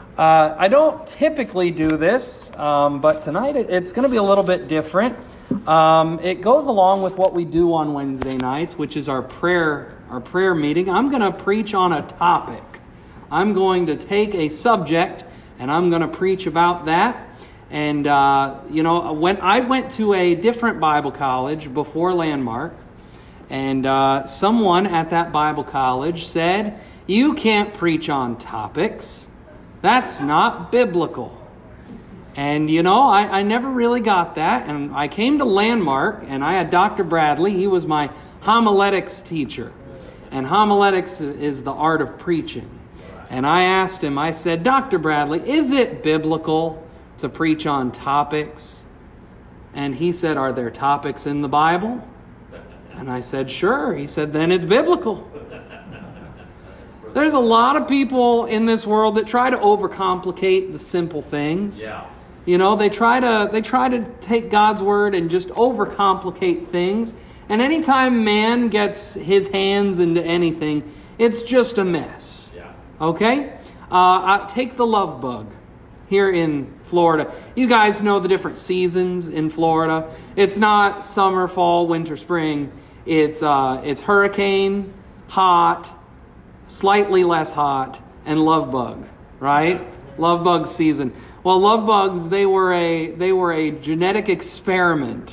I don't typically do this, but tonight it's going to be a little bit different. It goes along with what we do on Wednesday nights, which is our prayer meeting. I'm going to preach on a topic. I'm going to take a subject and I'm going to preach about that. And, when I went to a different Bible college before Landmark, and someone at that Bible college said, "You can't preach on topics. That's not biblical." And, I never really got that. And I came to Landmark, and I had Dr. Bradley. He was my homiletics teacher. And homiletics is the art of preaching. And I asked him, I said, "Dr. Bradley, is it biblical to preach on topics?" And he said, "Are there topics in the Bible?" And I said, "Sure." He said, "Then it's biblical." There's a lot of people in this world that try to overcomplicate the simple things. Yeah. They try to take God's word and just overcomplicate things. And anytime man gets his hands into anything, it's just a mess. Yeah. Okay? Take the love bug here in Florida. You guys know the different seasons in Florida. It's not summer, fall, winter, spring. It's hurricane, hot, slightly less hot, and love bug, right? Love bug season. Well, love bugs, they were a genetic experiment.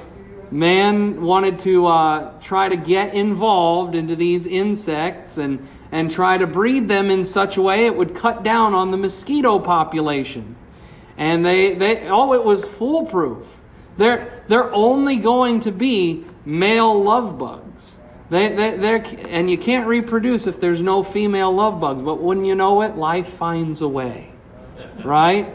Man wanted to try to get involved into these insects and try to breed them in such a way it would cut down on the mosquito population. And it was foolproof. They're only going to be male love bugs. And you can't reproduce if there's no female love bugs. But wouldn't you know it, life finds a way, right?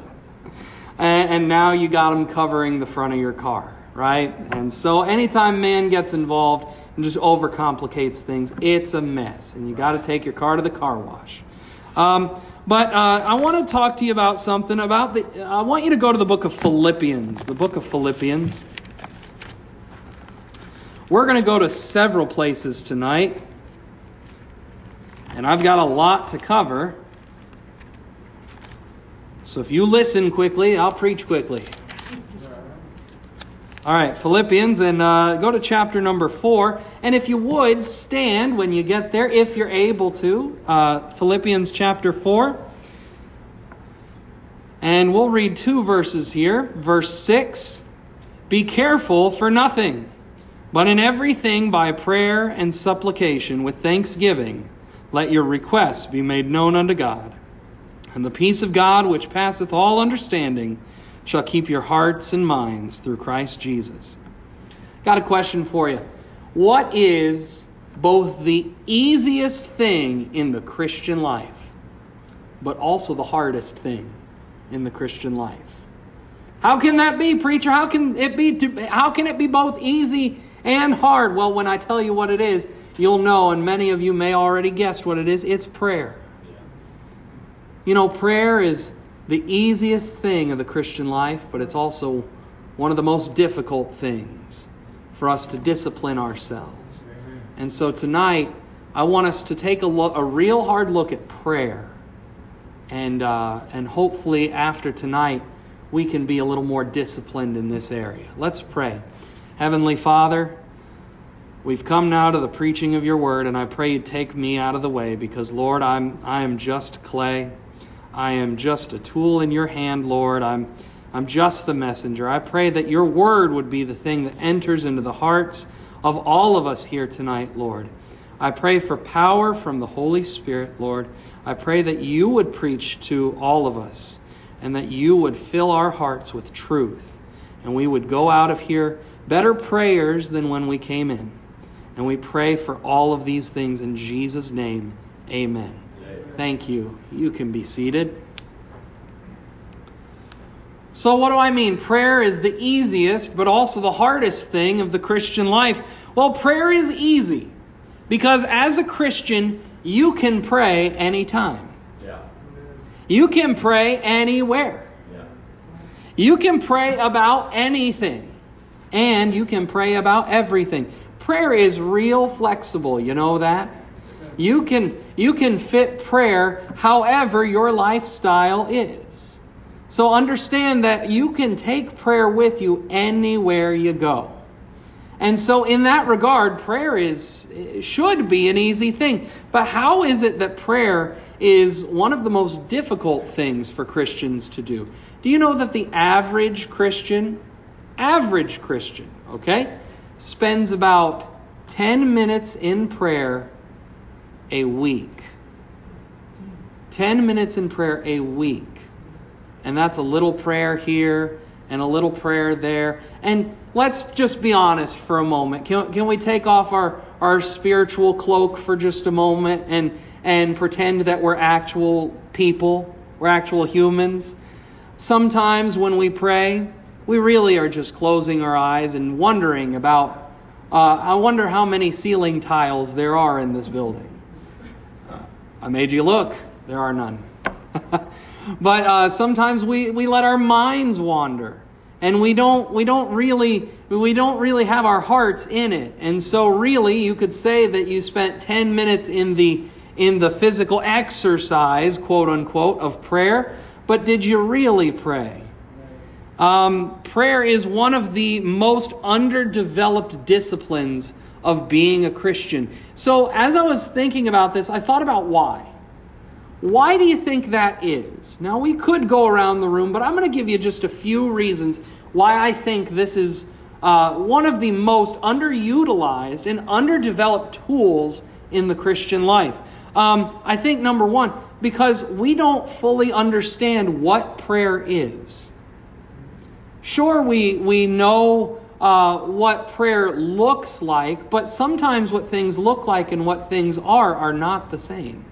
And now you got them covering the front of your car, right? And so anytime man gets involved and just overcomplicates things, it's a mess. And you got to take your car to the car wash. But I want to talk to you about something I want you to go to the book of Philippians. The book of Philippians. We're going to go to several places tonight. And I've got a lot to cover. So if you listen quickly, I'll preach quickly. All right, Philippians, and go to chapter number 4. And if you would, stand when you get there, if you're able to. Philippians chapter 4. And we'll read 2 verses here. Verse 6. "Be careful for nothing, but in everything by prayer and supplication with thanksgiving, let your requests be made known unto God. And the peace of God, which passeth all understanding, shall keep your hearts and minds through Christ Jesus." Got a question for you. What is both the easiest thing in the Christian life, but also the hardest thing in the Christian life? How can that be, preacher? How can it be both easy and hard? Well, when I tell you what it is, you'll know, and many of you may already guess what it is. It's prayer. Prayer is the easiest thing of the Christian life, but it's also one of the most difficult things for us to discipline ourselves. And so tonight, I want us to take a real hard look at prayer. And hopefully after tonight, we can be a little more disciplined in this area. Let's pray. Heavenly Father, we've come now to the preaching of your word, and I pray you take me out of the way because, Lord, I am just clay. I am just a tool in your hand, Lord. I'm just the messenger. I pray that your word would be the thing that enters into the hearts of all of us here tonight, Lord. I pray for power from the Holy Spirit, Lord. I pray that you would preach to all of us and that you would fill our hearts with truth. And we would go out of here better prayers than when we came in. And we pray for all of these things in Jesus' name. Amen. Thank you. You can be seated. So what do I mean? Prayer is the easiest, but also the hardest thing of the Christian life. Well, prayer is easy because as a Christian, you can pray anytime. Yeah. You can pray anywhere. Yeah. You can pray about anything. And you can pray about everything. Prayer is real flexible. You know that? You can fit prayer however your lifestyle is. So understand that you can take prayer with you anywhere you go. And so in that regard, prayer should be an easy thing. But how is it that prayer is one of the most difficult things for Christians to do? Do you know that the average Christian, okay, spends about 10 minutes in prayer a week? 10 minutes in prayer a week. And that's a little prayer here and a little prayer there. And let's just be honest for a moment. Can we take off our spiritual cloak for just a moment and pretend that we're actual people, we're actual humans? Sometimes when we pray, we really are just closing our eyes and wondering about, I wonder how many ceiling tiles there are in this building. I made you look. There are none. But sometimes we let our minds wander, and we don't really have our hearts in it. And so really you could say that you spent 10 minutes in the physical exercise, quote unquote, of prayer, but did you really pray? Prayer is one of the most underdeveloped disciplines of being a Christian. So as I was thinking about this, I thought about why. Why do you think that is? Now, we could go around the room, but I'm going to give you just a few reasons why I think this is one of the most underutilized and underdeveloped tools in the Christian life. I think, number one, because we don't fully understand what prayer is. Sure, we know what prayer looks like, but sometimes what things look like and what things are not the same.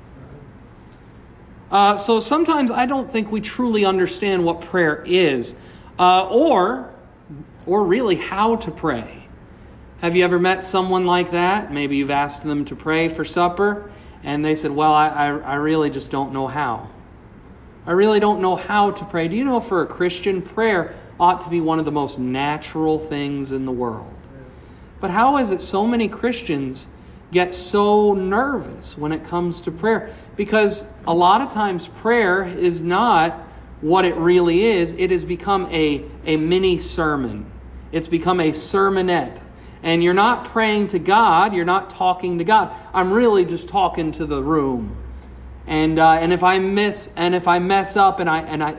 So sometimes I don't think we truly understand what prayer is, or really how to pray. Have you ever met someone like that? Maybe you've asked them to pray for supper, and they said, well, I really just don't know how. I really don't know how to pray. Do you know, for a Christian, prayer ought to be one of the most natural things in the world. But how is it so many Christians get so nervous when it comes to prayer? Because a lot of times prayer is not what it really is. It has become a mini sermon. It's become a sermonette. And you're not praying to God. You're not talking to God. I'm really just talking to the room. And if I mess up and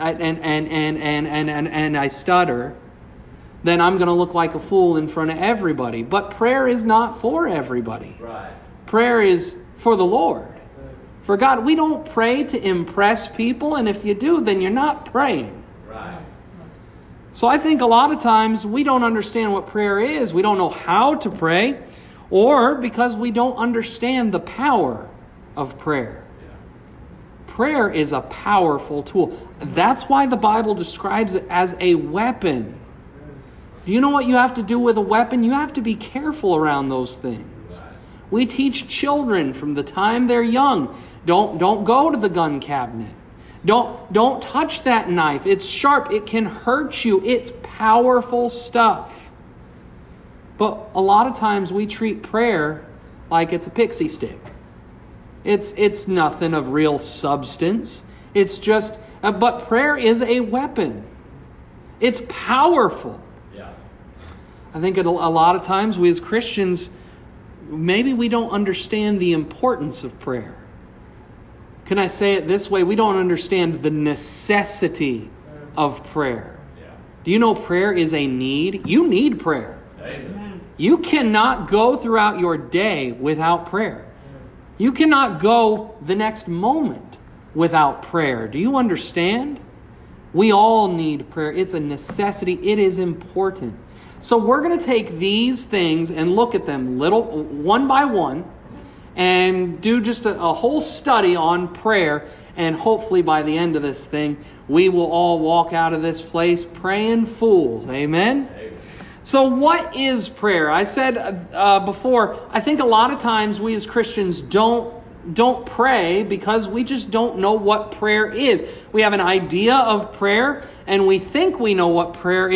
I stutter, then I'm going to look like a fool in front of everybody. But prayer is not for everybody. Right. Prayer is for the Lord. For God. We don't pray to impress people, and if you do, then you're not praying. Right. So I think a lot of times we don't understand what prayer is. We don't know how to pray, or because we don't understand the power of prayer. Prayer is a powerful tool. That's why the Bible describes it as a weapon. Do you know what you have to do with a weapon? You have to be careful around those things. We teach children from the time they're young, don't go to the gun cabinet. Don't touch that knife. It's sharp. It can hurt you. It's powerful stuff. But a lot of times we treat prayer like it's a pixie stick. It's nothing of real substance. It's just, but prayer is a weapon. It's powerful. Yeah. I think a lot of times we as Christians, maybe we don't understand the importance of prayer. Can I say it this way? We don't understand the necessity of prayer. Yeah. Do you know prayer is a need? You need prayer. Amen. You cannot go throughout your day without prayer. You cannot go the next moment without prayer. Do you understand? We all need prayer. It's a necessity. It is important. So we're going to take these things and look at them one by one and do just a whole study on prayer. And hopefully by the end of this thing, we will all walk out of this place praying fools. Amen? So what is prayer? I said before, I think a lot of times we as Christians don't pray because we just don't know what prayer is. We have an idea of prayer and we think we know what prayer is,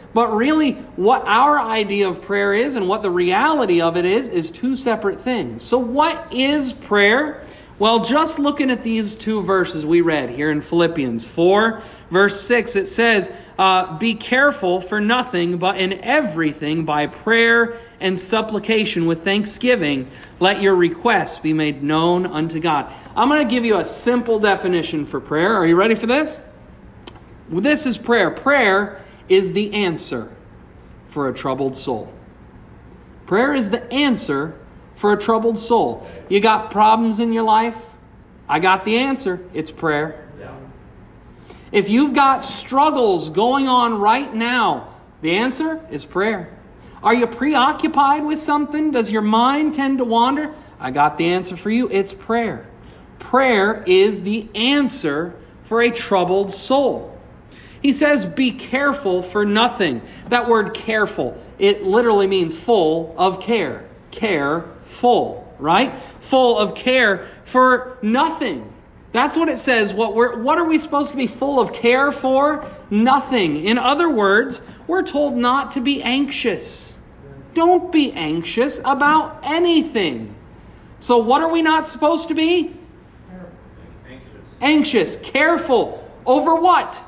But really, what our idea of prayer is and what the reality of it is two separate things. So what is prayer? Well, just looking at these two verses we read here in Philippians 4, verse 6, it says, be careful for nothing, but in everything by prayer and supplication with thanksgiving, let your requests be made known unto God. I'm going to give you a simple definition for prayer. Are you ready for this? Well, this is prayer. Prayer is the answer for a troubled soul. Prayer is the answer for a troubled soul. You got problems in your life? I got the answer. It's prayer. Yeah. If you've got struggles going on right now, the answer is prayer. Are you preoccupied with something? Does your mind tend to wander? I got the answer for you. It's prayer. Prayer is the answer for a troubled soul. He says, be careful for nothing. That word careful, it literally means full of care. Careful, right? Full of care for nothing. That's what it says. What are we supposed to be full of care for? Nothing. In other words, we're told not to be anxious. Don't be anxious about anything. So what are we not supposed to be? Anxious. Careful. Over what?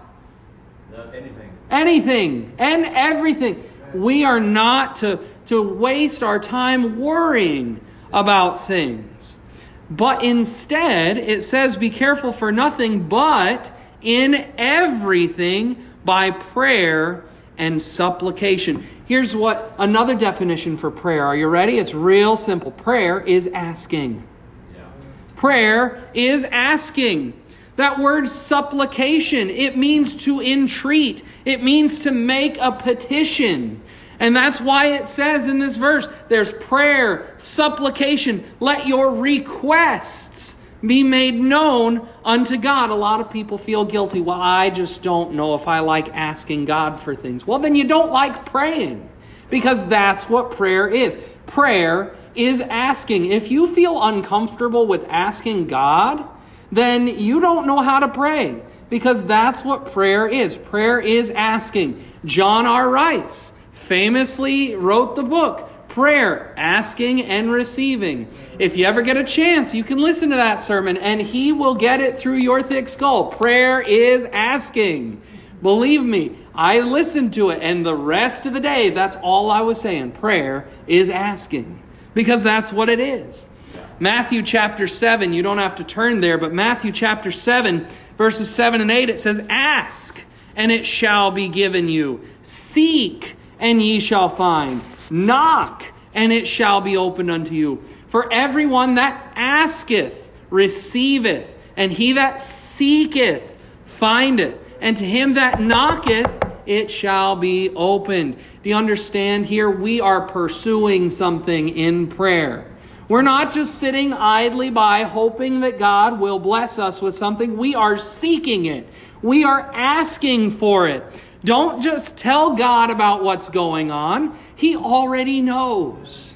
Anything and everything. We are not to waste our time worrying about things. But instead, it says, be careful for nothing, but in everything by prayer and supplication. Here's what another definition for prayer. Are you ready? It's real simple. Prayer is asking. Yeah. Prayer is asking. That word supplication, it means to entreat. It means to make a petition. And that's why it says in this verse, there's prayer, supplication. Let your requests be made known unto God. A lot of people feel guilty. Well, I just don't know if I like asking God for things. Well, then you don't like praying, because that's what prayer is. Prayer is asking. If you feel uncomfortable with asking God, then you don't know how to pray, because that's what prayer is. Prayer is asking. John R. Rice famously wrote the book, Prayer, Asking and Receiving. If you ever get a chance, you can listen to that sermon and he will get it through your thick skull. Prayer is asking. Believe me, I listened to it, and the rest of the day, that's all I was saying. Prayer is asking, because that's what it is. Matthew chapter 7, you don't have to turn there, but Matthew chapter 7, verses 7 and 8, it says, ask, and it shall be given you. Seek, and ye shall find. Knock, and it shall be opened unto you. For everyone that asketh receiveth, and he that seeketh findeth, and to him that knocketh it shall be opened. Do you understand here? We are pursuing something in prayer. We're not just sitting idly by hoping that God will bless us with something. We are seeking it. We are asking for it. Don't just tell God about what's going on. He already knows.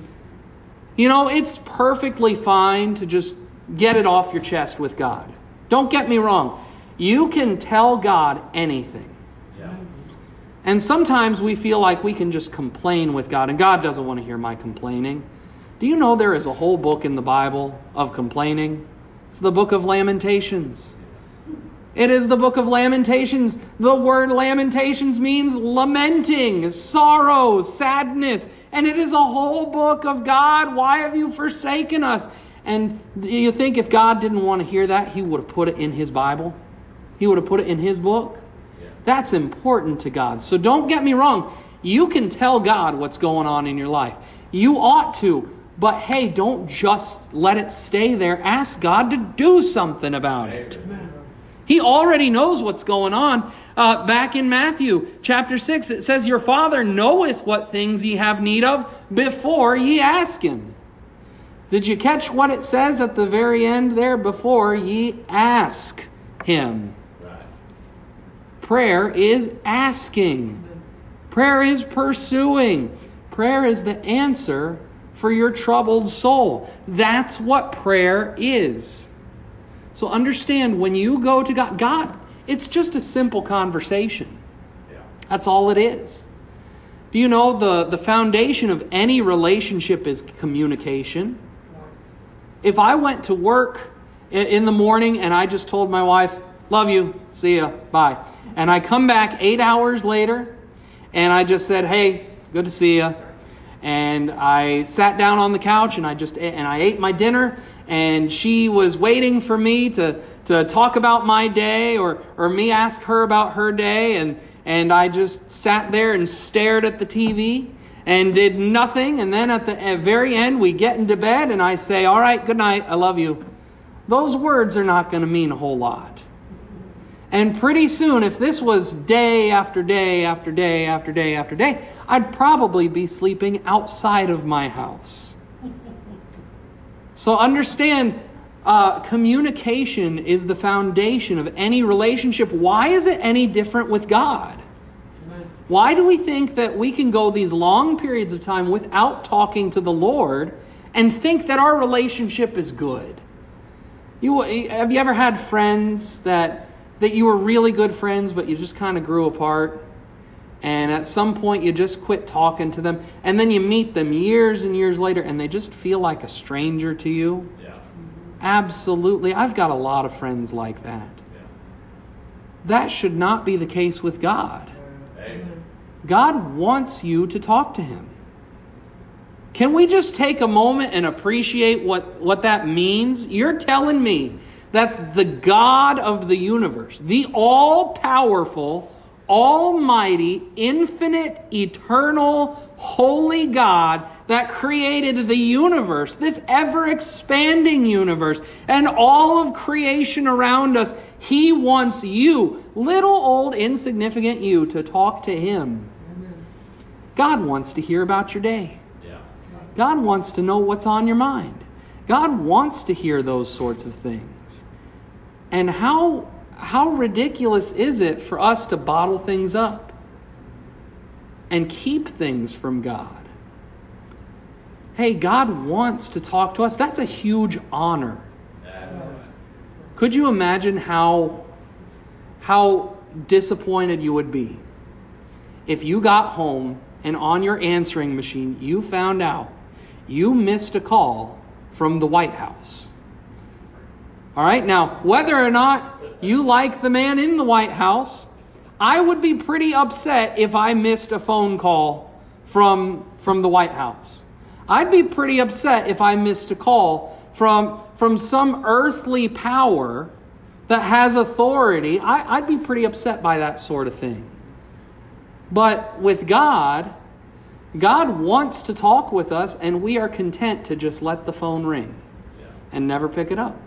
You know, it's perfectly fine to just get it off your chest with God. Don't get me wrong. You can tell God anything. Yeah. And sometimes we feel like we can just complain with God, and God doesn't want to hear my complaining. Do you know there is a whole book in the Bible of complaining? It's the book of Lamentations. It is the book of Lamentations. The word Lamentations means lamenting, sorrow, sadness. And it is a whole book of God. Why have you forsaken us? And do you think if God didn't want to hear that, He would have put it in His Bible? He would have put it in His book? Yeah. That's important to God. So don't get me wrong. You can tell God what's going on in your life. You ought to. But hey, don't just let it stay there. Ask God to do something about it. Amen. He already knows what's going on. Back in Matthew chapter 6, it says, your Father knoweth what things ye have need of before ye ask Him. Did you catch what it says at the very end there? Before ye ask Him. Right. Prayer is asking. Prayer is pursuing. Prayer is the answer for your troubled soul. That's what prayer is. So understand, when you go to God, it's just a simple conversation. Yeah. That's all it is. Do you know the foundation of any relationship is communication? If I went to work in the morning and I just told my wife, love you, see ya, bye. And I come back 8 hours later and I just said, hey, good to see ya. And I sat down on the couch and I ate my dinner, and she was waiting for me to talk about my day or me ask her about her day, and I just sat there and stared at the TV and did nothing. And then at the very end, we get into bed and I say, all right, good night, I love you. Those words are not going to mean a whole lot. And pretty soon, if this was day after day after day after day after day, I'd probably be sleeping outside of my house. So understand, communication is the foundation of any relationship. Why is it any different with God? Why do we think that we can go these long periods of time without talking to the Lord and think that our relationship is good? Have you ever had friends that you were really good friends, but you just kind of grew apart? And at some point you just quit talking to them, and then you meet them years and years later and they just feel like a stranger to you? Yeah. Absolutely. I've got a lot of friends like that. Yeah. That should not be the case with God. Amen. God wants you to talk to Him. Can we just take a moment and appreciate what that means? You're telling me that the God of the universe, the all-powerful, almighty, infinite, eternal, holy God that created the universe, this ever-expanding universe, and all of creation around us, He wants you, little old insignificant you, to talk to Him. Amen. God wants to hear about your day. Yeah. God wants to know what's on your mind. God wants to hear those sorts of things. And how ridiculous is it for us to bottle things up and keep things from God? Hey, God wants to talk to us. That's a huge honor. Could you imagine how disappointed you would be if you got home and on your answering machine you found out you missed a call from the White House? All right, now, whether or not you like the man in the White House, I would be pretty upset if I missed a phone call from the White House. I'd be pretty upset if I missed a call from some earthly power that has authority. I'd be pretty upset by that sort of thing. But with God wants to talk with us, and we are content to just let the phone ring and never pick it up.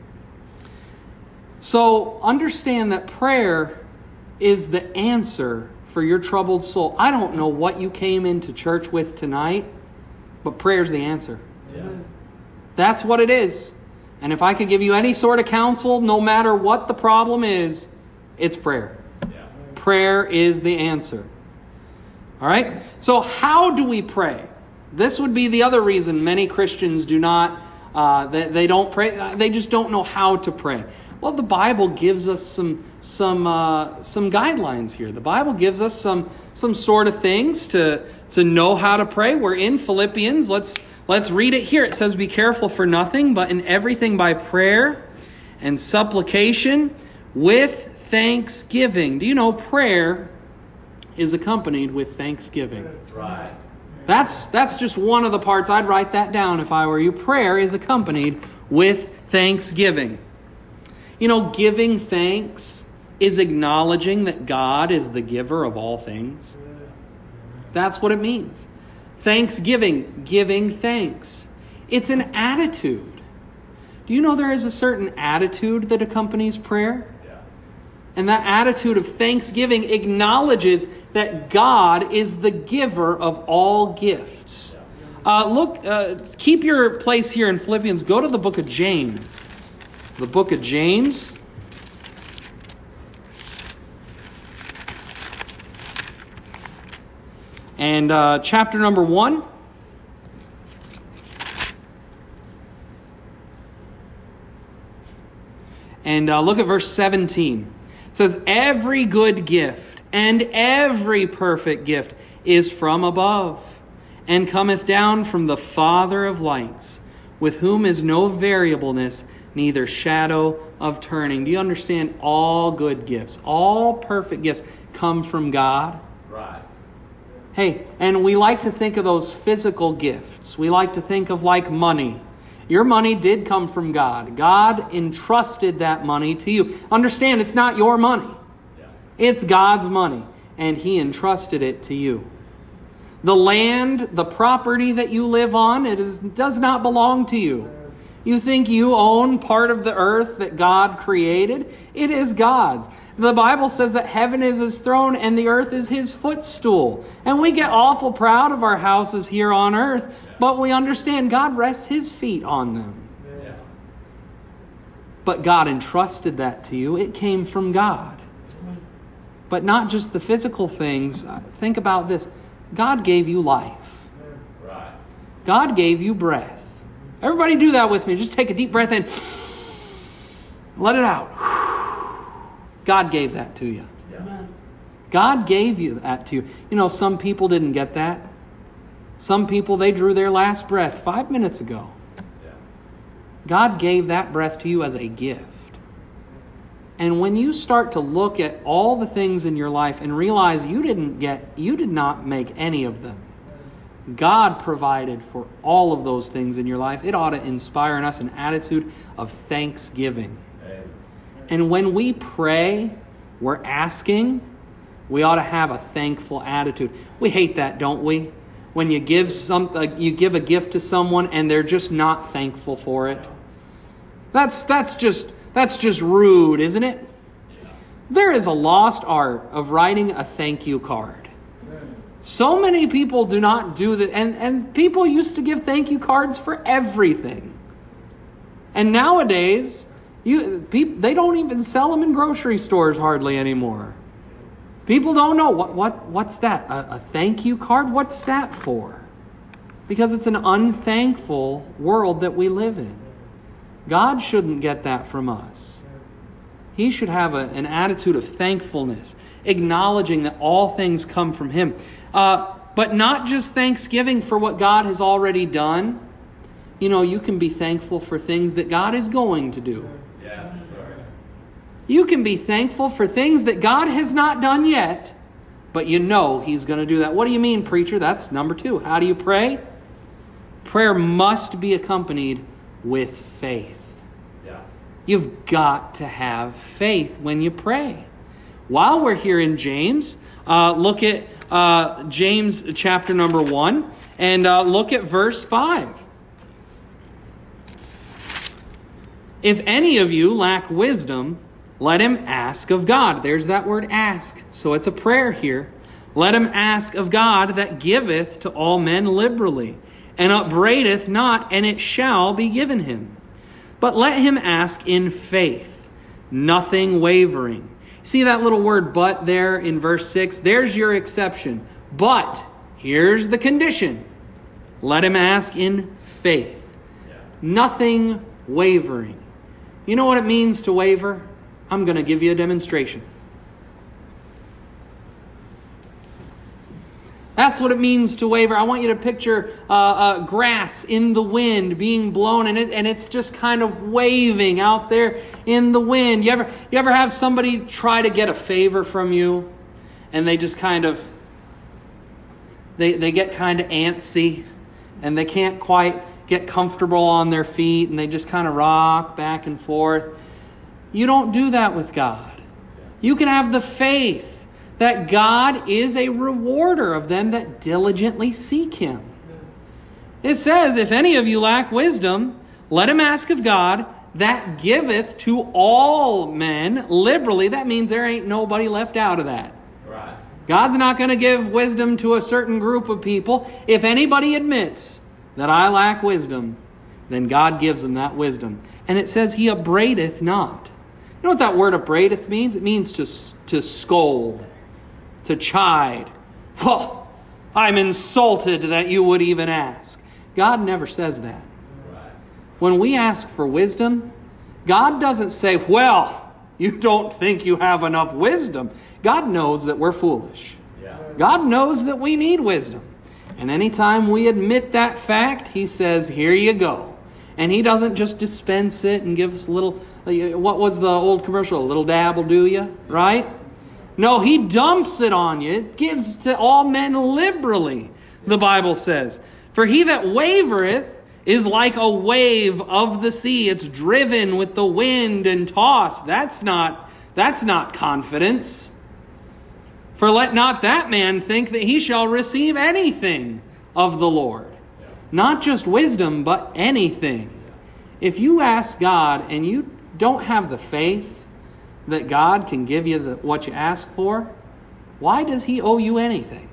So understand that prayer is the answer for your troubled soul. I don't know what you came into church with tonight, but prayer's the answer. Yeah. That's what it is. And if I could give you any sort of counsel, no matter what the problem is, it's prayer. Yeah. Prayer is the answer. All right? So how do we pray? This would be the other reason many Christians do not, they don't pray. They just don't know how to pray. Well, the Bible gives us some guidelines here. The Bible gives us some sort of things to know how to pray. We're in Philippians. Let's read it here. It says, "Be careful for nothing, but in everything by prayer and supplication with thanksgiving." Do you know prayer is accompanied with thanksgiving? Right. That's just one of the parts. I'd write that down if I were you. Prayer is accompanied with thanksgiving. You know, giving thanks is acknowledging that God is the giver of all things. That's what it means. Thanksgiving, giving thanks. It's an attitude. Do you know there is a certain attitude that accompanies prayer? Yeah. And that attitude of thanksgiving acknowledges that God is the giver of all gifts. Keep your place here in Philippians. Go to the book of James. The book of James. And chapter number 1. And look at verse 17. It says, "Every good gift And every perfect gift is from above, and cometh down from the Father of lights, with whom is no variableness, neither shadow of turning. Do you understand? All good gifts, all perfect gifts come from God. Right. Hey, and we like to think of those physical gifts. We like to think of like money. Your money did come from God. God entrusted that money to you. Understand, it's not your money. It's God's money, and He entrusted it to you. The land, the property that you live on, does not belong to you. You think you own part of the earth that God created? It is God's. The Bible says that heaven is His throne and the earth is His footstool. And we get awful proud of our houses here on earth, but we understand God rests His feet on them. Yeah. But God entrusted that to you. It came from God. But not just the physical things. Think about this. God gave you life. Right. God gave you breath. Everybody do that with me. Just take a deep breath in. Let it out. God gave that to you. Yeah. God gave you that to you. You know, some people didn't get that. Some people, they drew their last breath 5 minutes ago. Yeah. God gave that breath to you as a gift. And when you start to look at all the things in your life and realize you did not make any of them. God provided for all of those things in your life. It ought to inspire in us an attitude of thanksgiving. Amen. And when we pray, we're asking, we ought to have a thankful attitude. We hate that, don't we? When you give a gift to someone and they're just not thankful for it. That's just rude, isn't it? Yeah. There is a lost art of writing a thank you card. So many people do not do that. And people used to give thank you cards for everything. And nowadays, they don't even sell them in grocery stores hardly anymore. People don't know what's that? A thank you card? What's that for? Because it's an unthankful world that we live in. God shouldn't get that from us. He should have an attitude of thankfulness, acknowledging that all things come from Him. But not just thanksgiving for what God has already done. You know, you can be thankful for things that God is going to do. Yeah, sure. You can be thankful for things that God has not done yet, but you know He's going to do that. What do you mean, preacher? That's number 2. How do you pray? Prayer must be accompanied with faith. Yeah. You've got to have faith when you pray. While we're here in James, look at James chapter number 1 and look at verse 5. If any of you lack wisdom, let him ask of God. There's that word ask. So it's a prayer here. Let him ask of God that giveth to all men liberally, and upbraideth not, and it shall be given him. But let him ask in faith, nothing wavering. See that little word but there in verse 6? There's your exception. But here's the condition. Let him ask in faith. Yeah. Nothing wavering. You know what it means to waver? I'm going to give you a demonstration. That's what it means to waver. I want you to picture grass in the wind being blown, and it's just kind of waving out there in the wind. You ever have somebody try to get a favor from you, and they just kind of they get kind of antsy, and they can't quite get comfortable on their feet, and they just kind of rock back and forth. You don't do that with God. You can have the faith that God is a rewarder of them that diligently seek Him. It says, if any of you lack wisdom, let him ask of God that giveth to all men liberally. That means there ain't nobody left out of that. Right. God's not going to give wisdom to a certain group of people. If anybody admits that I lack wisdom, then God gives them that wisdom. And it says He upbraideth not. You know what that word upbraideth means? It means to scold, to chide. Well, I'm insulted that you would even ask. God never says that. Right. When we ask for wisdom, God doesn't say, well, You don't think you have enough wisdom. God knows that we're foolish. Yeah. God knows that we need wisdom. And anytime we admit that fact, He says, here you go. And He doesn't just dispense it and give us a little, what was the old commercial? A little dab will do you, right? No, He dumps it on you. It gives to all men liberally, the Bible says. For he that wavereth is like a wave of the sea. It's driven with the wind and tossed. That's not confidence. For let not that man think that he shall receive anything of the Lord. Not just wisdom, but anything. If you ask God and you don't have the faith that God can give you what you ask for, why does He owe you anything?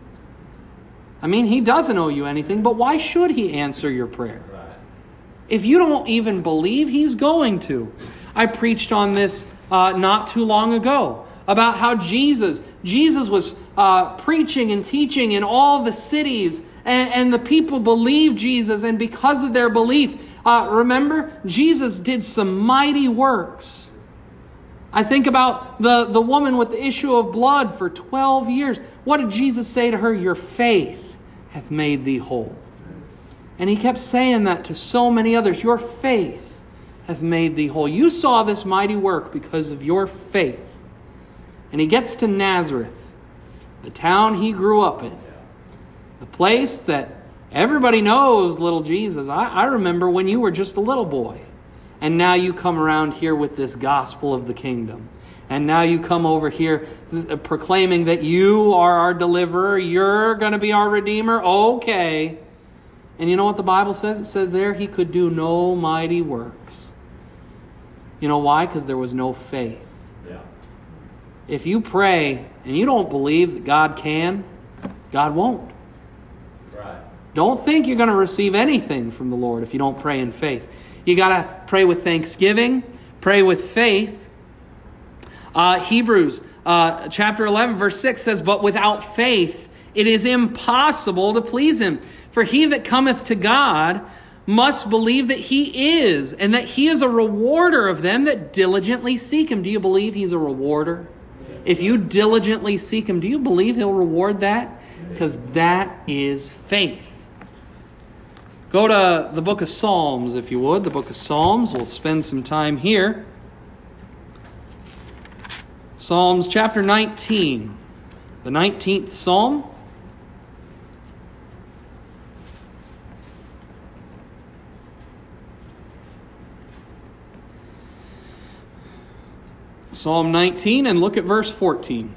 I mean, He doesn't owe you anything, but why should He answer your prayer? If you don't even believe He's going to. I preached on this not too long ago about how Jesus was preaching and teaching in all the cities, and the people believed Jesus, and because of their belief, remember, Jesus did some mighty works. I think about the woman with the issue of blood for 12 years. What did Jesus say to her? Your faith hath made thee whole. And He kept saying that to so many others. Your faith hath made thee whole. You saw this mighty work because of your faith. And He gets to Nazareth, the town He grew up in. The place that everybody knows little Jesus. I remember when you were just a little boy. And now you come around here with this gospel of the kingdom. And now you come over here proclaiming that you are our deliverer. You're going to be our redeemer. Okay. And you know what the Bible says? It says there He could do no mighty works. You know why? Because there was no faith. Yeah. If you pray and you don't believe that God can, God won't. Right. Don't think you're going to receive anything from the Lord if you don't pray in faith. You got to pray with thanksgiving, pray with faith. Hebrews chapter 11 verse 6 says, but without faith it is impossible to please Him. For he that cometh to God must believe that He is, and that He is a rewarder of them that diligently seek Him. Do you believe He's a rewarder? If you diligently seek Him, do you believe He'll reward that? Because that is faith. Go to the book of Psalms, if you would. The book of Psalms. We'll spend some time here. Psalms chapter 19. The 19th Psalm. Psalm 19, and look at verse 14.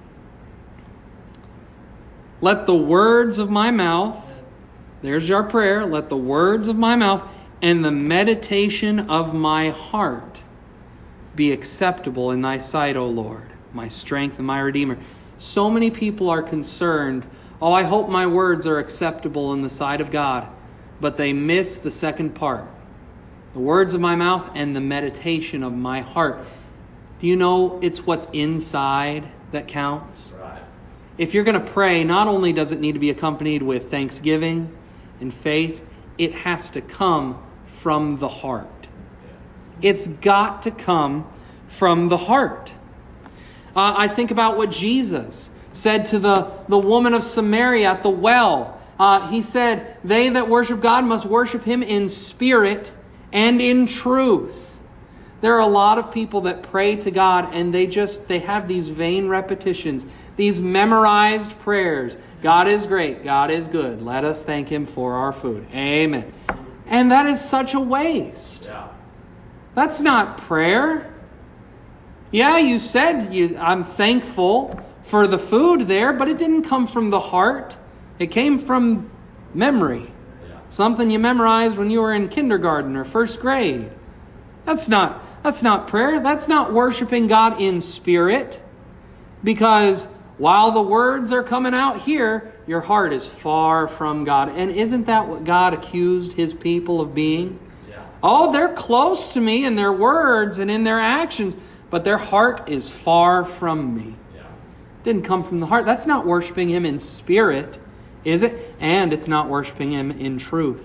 Let the words of my mouth, there's our prayer, let the words of my mouth and the meditation of my heart be acceptable in thy sight, O Lord, my strength and my Redeemer. So many people are concerned, I hope my words are acceptable in the sight of God, but they miss the second part. The words of my mouth and the meditation of my heart. Do you know it's what's inside that counts? Right. If you're going to pray, not only does it need to be accompanied with thanksgiving and faith, it has to come from the heart. It's got to come from the heart. I think about what Jesus said to the woman of Samaria at the well. He said, they that worship God must worship Him in spirit and in truth. There are a lot of people that pray to God and they have these vain repetitions, these memorized prayers. God is great. God is good. Let us thank Him for our food. Amen. And that is such a waste. Yeah. That's not prayer. Yeah, you said I'm thankful for the food there, but it didn't come from the heart. It came from memory. Yeah. Something you memorized when you were in kindergarten or first grade. That's not prayer. That's not worshiping God in spirit. Because while the words are coming out here, your heart is far from God. And isn't that what God accused His people of being? Yeah. They're close to me in their words and in their actions, but their heart is far from me. Yeah. Didn't come from the heart. That's not worshiping Him in spirit, is it? And it's not worshiping Him in truth.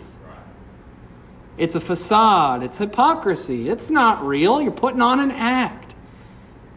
It's a facade. It's hypocrisy. It's not real. You're putting on an act.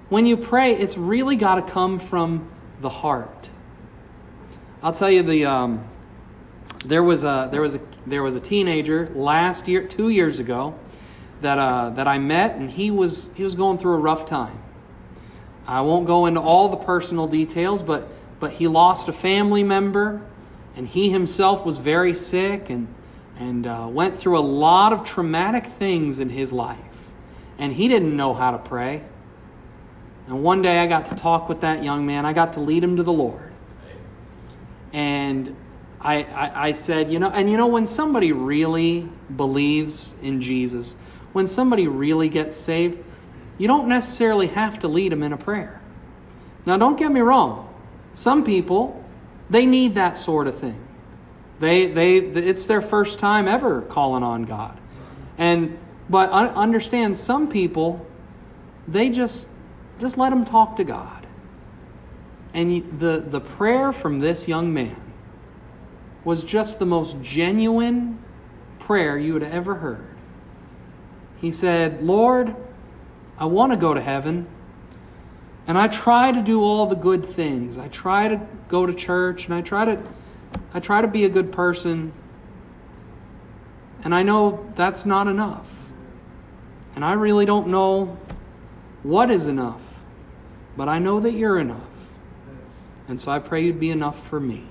when you pray, it's really got to come from the heart. I'll tell you, there was a teenager last year, 2 years ago, that I met, and he was going through a rough time. I won't go into all the personal details, but he lost a family member, and he himself was very sick, and went through a lot of traumatic things in his life, and he didn't know how to pray. And one day I got to talk with that young man. I got to lead him to the Lord. And I said, when somebody really believes in Jesus, when somebody really gets saved, you don't necessarily have to lead them in a prayer. Now, don't get me wrong. Some people, they need that sort of thing. It's their first time ever calling on God. But understand, some people, they just let them talk to God. And the prayer from this young man was just the most genuine prayer you had ever heard. He said, Lord, I want to go to heaven, and I try to do all the good things. I try to go to church, and I try to be a good person, and I know that's not enough. And I really don't know what is enough, but I know that you're enough. And so I pray you'd be enough for me.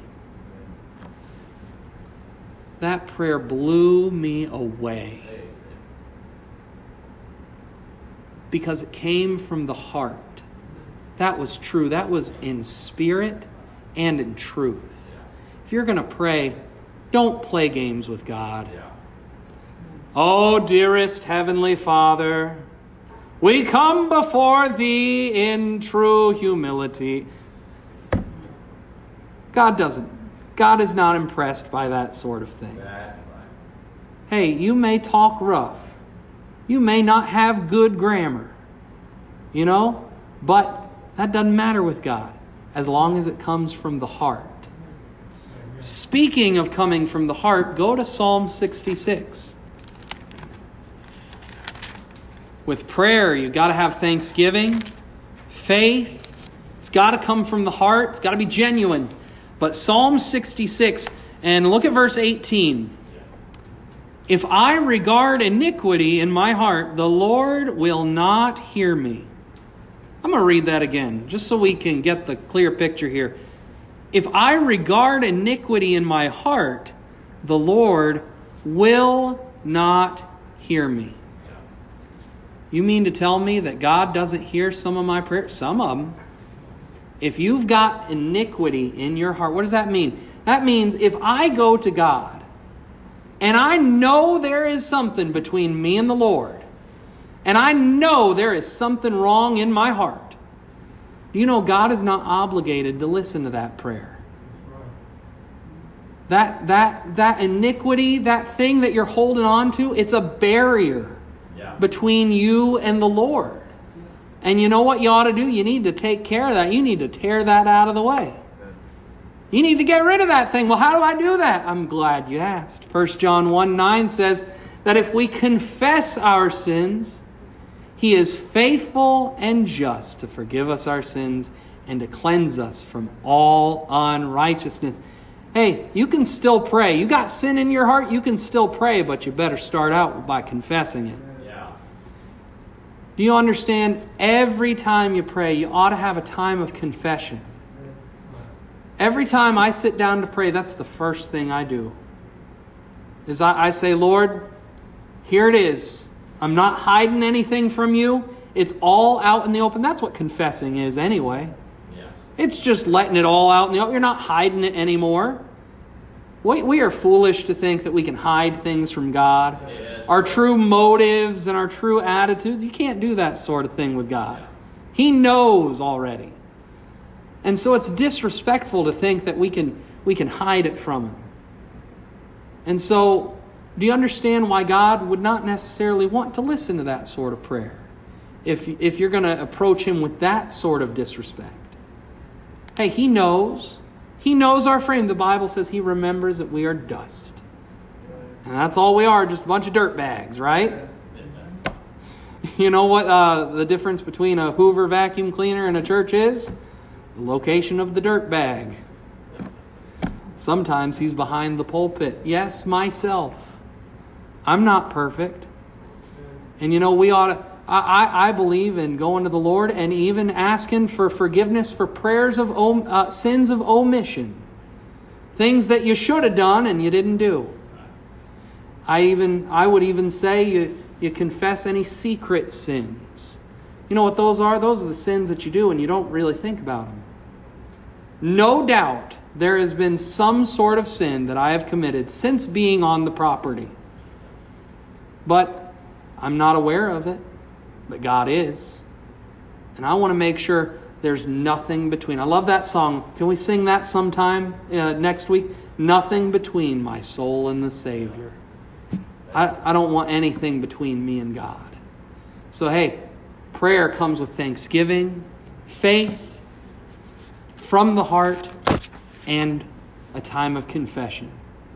That prayer blew me away. Because it came from the heart. That was true. That was in spirit and in truth. If you're going to pray, don't play games with God. Oh, dearest Heavenly Father, we come before Thee in true humility. God is not impressed by that sort of thing. Hey, you may talk rough. You may not have good grammar. But that doesn't matter with God, as long as it comes from the heart. Speaking of coming from the heart, go to Psalm 66. With prayer, you've got to have thanksgiving, faith. It's got to come from the heart. It's got to be genuine. But Psalm 66, and look at verse 18. If I regard iniquity in my heart, the Lord will not hear me. I'm going to read that again, just so we can get the clear picture here. If I regard iniquity in my heart, the Lord will not hear me. You mean to tell me that God doesn't hear some of my prayers? Some of them. If you've got iniquity in your heart, what does that mean? That means if I go to God and I know there is something between me and the Lord, and I know there is something wrong in my heart, you know God is not obligated to listen to that prayer. That iniquity, that thing that you're holding on to, it's a barrier between you and the Lord. And you know what you ought to do? You need to take care of that. You need to tear that out of the way. You need to get rid of that thing. Well, how do I do that? I'm glad you asked. 1 John 1:9 says that if we confess our sins, He is faithful and just to forgive us our sins and to cleanse us from all unrighteousness. Hey, you can still pray. You got sin in your heart, you can still pray, but you better start out by confessing it. Do you understand? Every time you pray, you ought to have a time of confession. Every time I sit down to pray, that's the first thing I do. Is I say, Lord, here it is. I'm not hiding anything from you. It's all out in the open. That's what confessing is anyway. Yes. It's just letting it all out in the open. You're not hiding it anymore. We are foolish to think that we can hide things from God. Yes. Our true motives and our true attitudes. You can't do that sort of thing with God. He knows already. And so it's disrespectful to think that we can hide it from Him. And so, do you understand why God would not necessarily want to listen to that sort of prayer? If you're going to approach Him with that sort of disrespect. Hey, He knows. He knows our frame. The Bible says He remembers that we are dust. And that's all we are, just a bunch of dirt bags, right? You know what the difference between a Hoover vacuum cleaner and a church is? The location of the dirt bag. Sometimes he's behind the pulpit. Yes, myself. I'm not perfect. And you know, we ought to, I believe in going to the Lord and even asking for forgiveness for prayers of sins of omission. Things that you should have done and you didn't do. I would even say you confess any secret sins. You know what those are? Those are the sins that you do and you don't really think about them. No doubt there has been some sort of sin that I have committed since being on the property. But I'm not aware of it. But God is. And I want to make sure there's nothing between. I love that song. Can we sing that sometime next week? Nothing between my soul and the Savior. I don't want anything between me and God. So hey, prayer comes with thanksgiving, faith, from the heart, and a time of confession.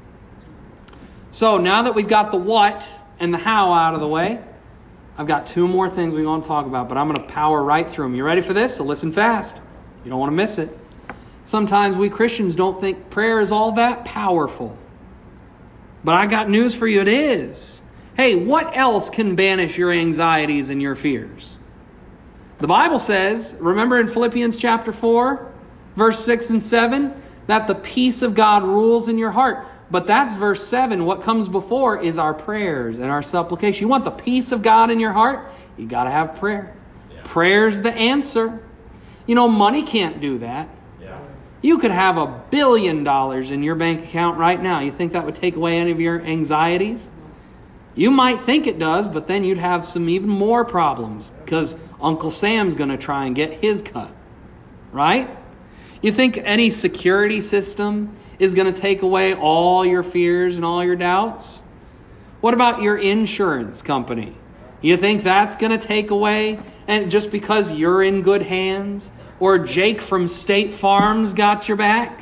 So now that we've got the what and the how out of the way, I've got two more things we want to talk about, but I'm going to power right through them. You ready for this? So listen fast. You don't want to miss it. Sometimes we Christians don't think prayer is all that powerful. But I got news for you, it is. Hey, what else can banish your anxieties and your fears? The Bible says, remember in Philippians chapter 4, verse 6 and 7, that the peace of God rules in your heart. But that's verse 7. What comes before is our prayers and our supplication. You want the peace of God in your heart? You got to have prayer. Yeah. Prayer's the answer. You know, money can't do that. Yeah. You could have $1 billion in your bank account right now. You think that would take away any of your anxieties? You might think it does, but then you'd have some even more problems because Uncle Sam's going to try and get his cut. Right? You think any security system is going to take away all your fears and all your doubts? What about your insurance company? You think that's going to take away, and just because you're in good hands? Or Jake from State Farm's got your back?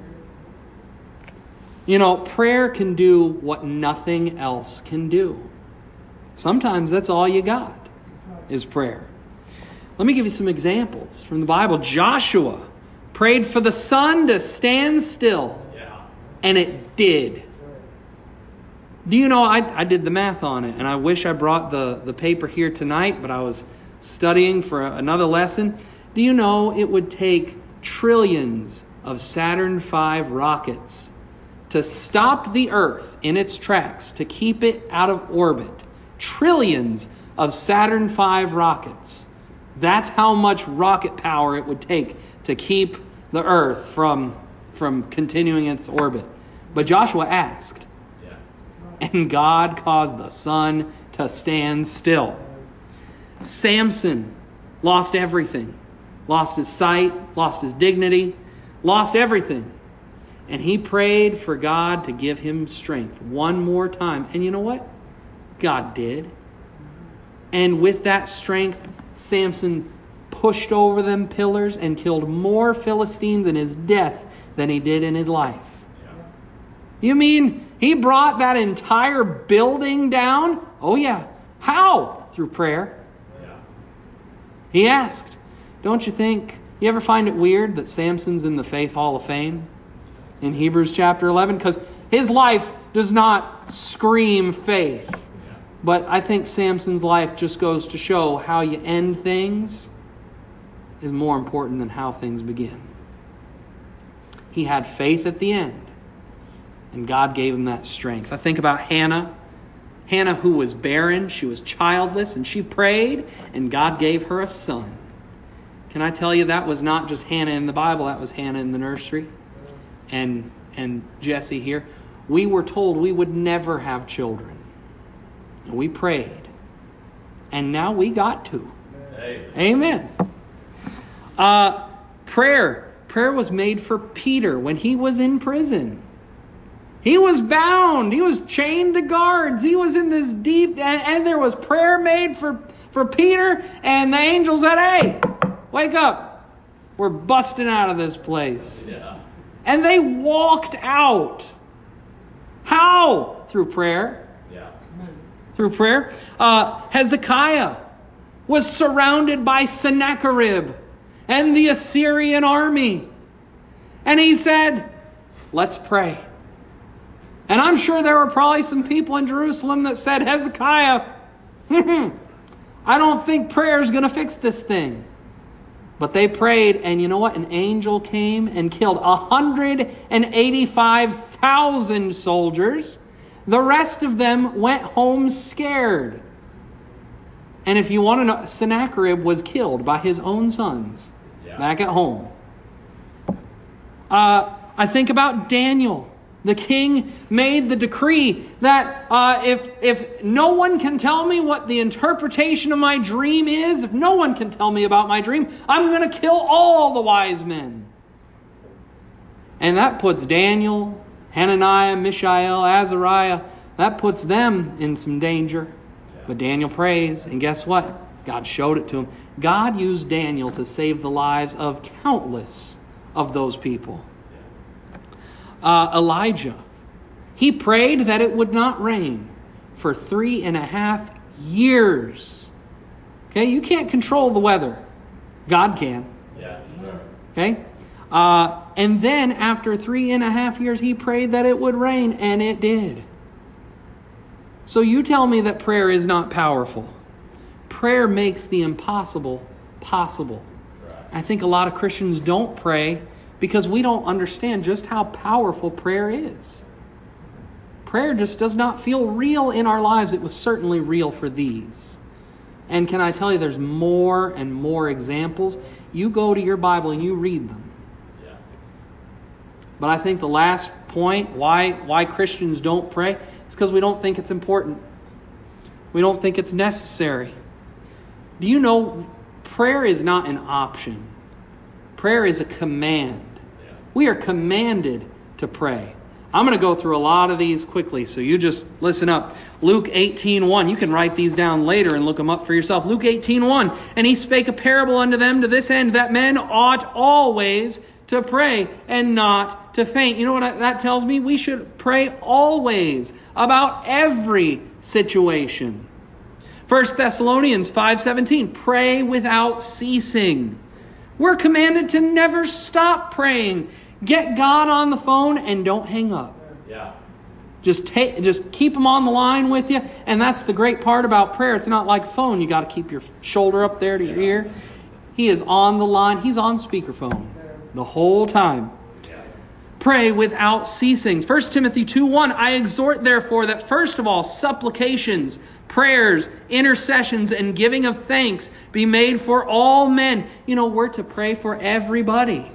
You know, prayer can do what nothing else can do. Sometimes that's all you got is prayer. Let me give you some examples from the Bible. Joshua prayed for the sun to stand still. Yeah. And it did. Do you know, I did the math on it, and I wish I brought the paper here tonight, but I was studying for another lesson. Do you know it would take trillions of Saturn V rockets to stop the Earth in its tracks, to keep it out of orbit? Trillions of Saturn V rockets. That's how much rocket power it would take to keep the Earth from continuing its orbit. But Joshua asked, and God caused the sun to stand still. Samson lost everything. Lost his sight, lost his dignity, lost everything. And he prayed for God to give him strength one more time. And you know what? God did. And with that strength, Samson pushed over them pillars and killed more Philistines in his death than he did in his life. Yeah. You mean he brought that entire building down? Oh yeah. How? Through prayer. Yeah. He asked. Don't you think, you ever find it weird that Samson's in the Faith Hall of Fame in Hebrews chapter 11? Because his life does not scream faith. Yeah. But I think Samson's life just goes to show how you end things is more important than how things begin. He had faith at the end, and God gave him that strength. I think about Hannah. Hannah, who was barren, she was childless, and she prayed, and God gave her a son. Can I tell you, that was not just Hannah in the Bible, that was Hannah in the nursery. And Jesse here. We were told we would never have children. And we prayed. And now we got to. Amen. Prayer was made for Peter when he was in prison. He was bound. He was chained to guards. He was in this deep, and there was prayer made for Peter, and the angel said, hey, wake up. We're busting out of this place. Yeah. And they walked out. How? Through prayer. Yeah. Through prayer. Hezekiah was surrounded by Sennacherib and the Assyrian army. And he said, let's pray. And I'm sure there were probably some people in Jerusalem that said, Hezekiah, I don't think prayer is going to fix this thing. But they prayed, and you know what? An angel came and killed 185,000 soldiers. The rest of them went home scared. And if you want to know, Sennacherib was killed by his own sons back at home. I think about Daniel. The king made the decree that if no one can tell me what the interpretation of my dream is, if no one can tell me about my dream, I'm going to kill all the wise men. And that puts Daniel, Hananiah, Mishael, Azariah, that puts them in some danger. But Daniel prays, and guess what? God showed it to him. God used Daniel to save the lives of countless of those people. Elijah, he prayed that it would not rain for 3.5 years. Okay, you can't control the weather. God can. Yeah, sure. Okay? And then after 3.5 years, he prayed that it would rain, and it did. So you tell me that prayer is not powerful. Prayer makes the impossible possible. Right. I think a lot of Christians don't pray because we don't understand just how powerful prayer is. Prayer just does not feel real in our lives. It was certainly real for these. And can I tell you, there's more and more examples. You go to your Bible and you read them. Yeah. But I think the last point, why Christians don't pray, is because we don't think it's important. We don't think it's necessary. Do you know, prayer is not an option. Prayer is a command. Yeah. We are commanded to pray. I'm going to go through a lot of these quickly, so you just listen up. Luke 18:1. You can write these down later and look them up for yourself. Luke 18:1. And he spake a parable unto them to this end, that men ought always to pray and not to faint. You know what that tells me? We should pray always about every situation. 1 Thessalonians 5:17. Pray without ceasing. We're commanded to never stop praying. Get God on the phone and don't hang up. Yeah. Just keep him on the line with you. And that's the great part about prayer. It's not like a phone. You got to keep your shoulder up there to your ear. He is on the line. He's on speakerphone the whole time. Yeah. Pray without ceasing. 1 Timothy 2:1. I exhort therefore that first of all supplications, prayers, intercessions, and giving of thanks be made for all men. You know, we're to pray for everybody.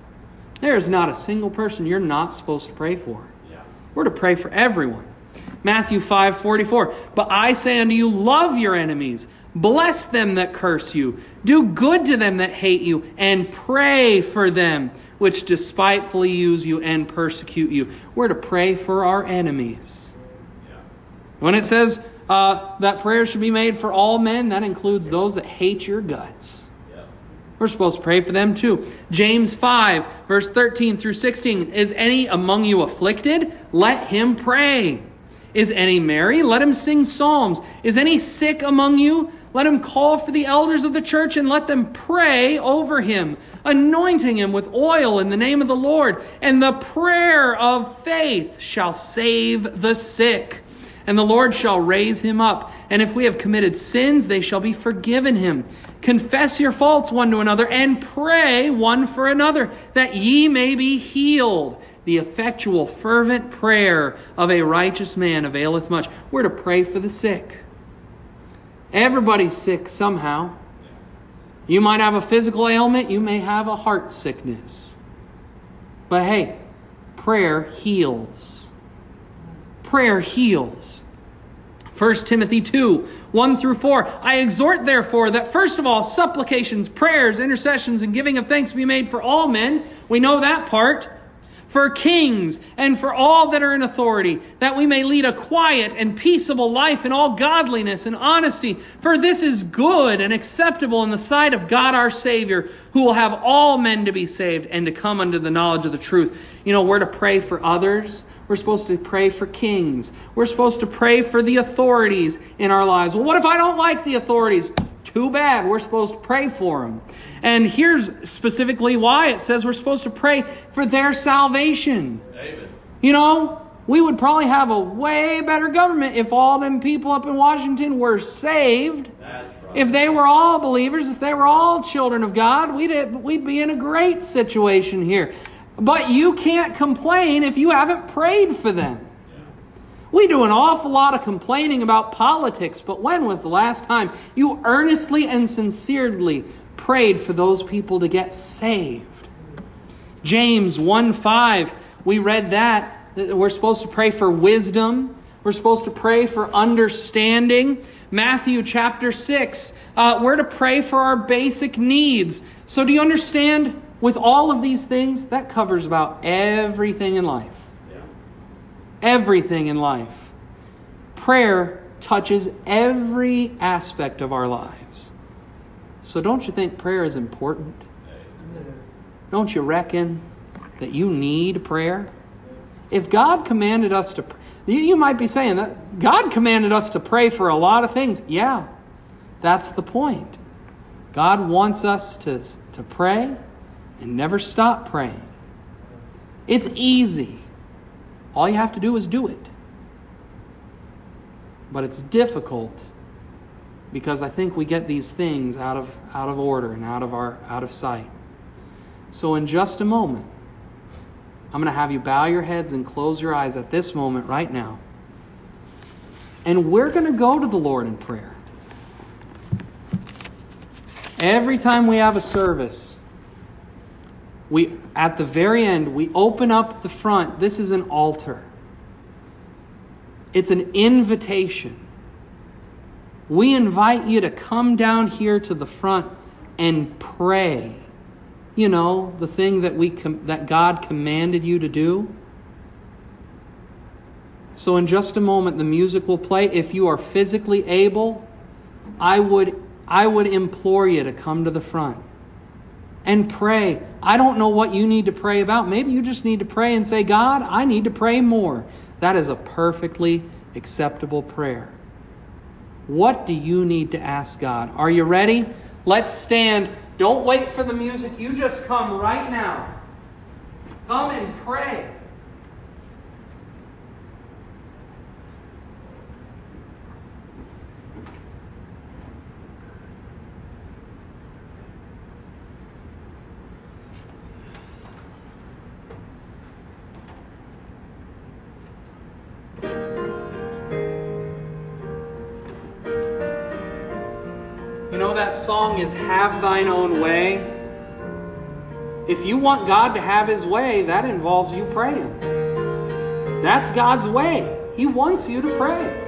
There is not a single person you're not supposed to pray for. Yeah. We're to pray for everyone. Matthew 5:44. But I say unto you, love your enemies. Bless them that curse you. Do good to them that hate you. And pray for them which despitefully use you and persecute you. We're to pray for our enemies. Yeah. When it says that prayer should be made for all men, that includes those that hate your guts. We're supposed to pray for them too. James 5, verse 13 through 16. Is any among you afflicted? Let him pray. Is any merry? Let him sing psalms. Is any sick among you? Let him call for the elders of the church and let them pray over him, anointing him with oil in the name of the Lord. And the prayer of faith shall save the sick, and the Lord shall raise him up. And if we have committed sins, they shall be forgiven him. Confess your faults one to another, and pray one for another, that ye may be healed. The effectual, fervent prayer of a righteous man availeth much. We're to pray for the sick. Everybody's sick somehow. You might have a physical ailment. You may have a heart sickness. But hey, prayer heals. Prayer heals. 1 Timothy 2, 1 through 4. I exhort therefore that first of all supplications, prayers, intercessions, and giving of thanks be made for all men. We know that part. For kings and for all that are in authority, that we may lead a quiet and peaceable life in all godliness and honesty. For this is good and acceptable in the sight of God our Savior, who will have all men to be saved and to come unto the knowledge of the truth. You know, we're to pray for others. We're supposed to pray for kings. We're supposed to pray for the authorities in our lives. Well, what if I don't like the authorities? too bad. We're supposed to pray for them. And here's specifically why it says we're supposed to pray for their salvation. Amen. You know, we would probably have a way better government if all them people up in Washington were saved. That's right. If they were all believers, if they were all children of God, we'd be in a great situation here. But you can't complain if you haven't prayed for them. We do an awful lot of complaining about politics, but when was the last time you earnestly and sincerely prayed for those people to get saved? James 1:5, we read that we're supposed to pray for wisdom. We're supposed to pray for understanding. Matthew chapter 6, we're to pray for our basic needs. So do you understand? With all of these things, that covers about everything in life. Everything in life. Prayer touches every aspect of our lives. So don't you think prayer is important? Don't you reckon that you need prayer? If God commanded us to pray, you might be saying that God commanded us to pray for a lot of things. Yeah, that's the point. God wants us to pray and never stop praying. It's easy. All you have to do is do it. But it's difficult because I think we get these things out of order and out of sight. So in just a moment, I'm going to have you bow your heads and close your eyes at this moment right now. And we're going to go to the Lord in prayer. Every time we have a service, at the very end, we open up the front. This is an altar. It's an invitation. We invite you to come down here to the front and pray. You know, the thing that God commanded you to do. So in just a moment, the music will play. If you are physically able, I would implore you to come to the front and pray. I don't know what you need to pray about. Maybe you just need to pray and say, God, I need to pray more. That is a perfectly acceptable prayer. What do you need to ask God? Are you ready? Let's stand. Don't wait for the music. You just come right now. Come and pray. You know that song is Have Thine Own Way? If you want God to have His way, that involves you praying. That's God's way. He wants you to pray.